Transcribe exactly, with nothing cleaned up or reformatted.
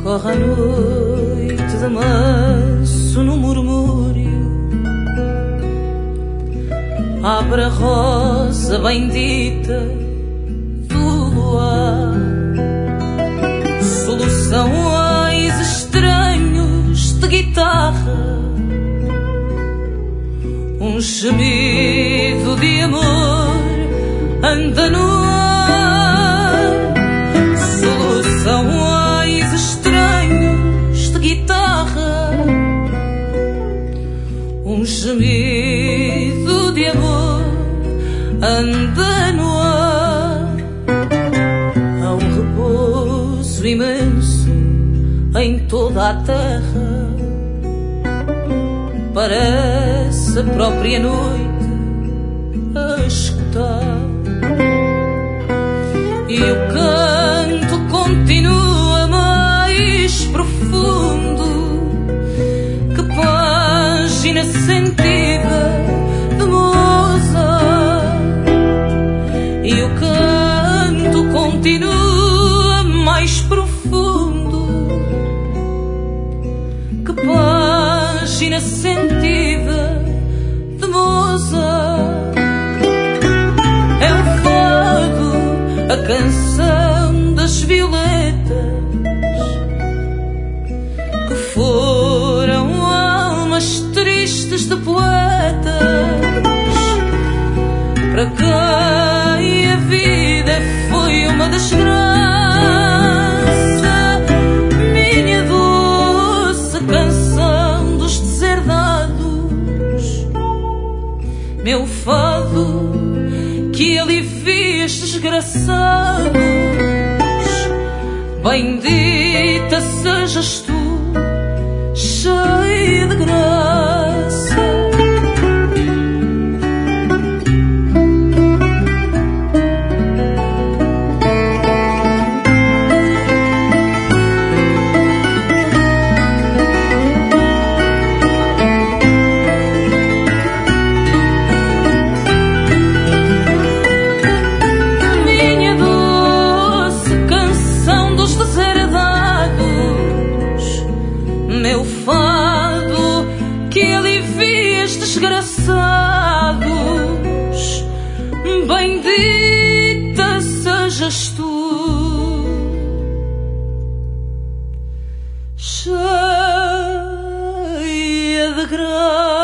corre a noite de manso no murmúrio, abre a rosa bendita do luar, soluções estranhos de guitarra, um gemido de amor anda no ar, soluções estranhos de guitarra, um gemido de amor anda no ar. Há um repouso imenso em toda a terra, parece a própria noite a escutar, e o canto continua mais profundo que página sentida de Mozart, e o canto continua mais profundo que página sentida de Mozart. É o fado, a canção das violetas, que foram almas tristes de poetas, para quem a vida foi uma desgraça. Minha doce canção dos deserdados, meu fado que alivia estes desgraçados, bendita sejas tu, cheia de graça. Meu fado que alivia estes desgraçados, bendita sejas tu, cheia de graça.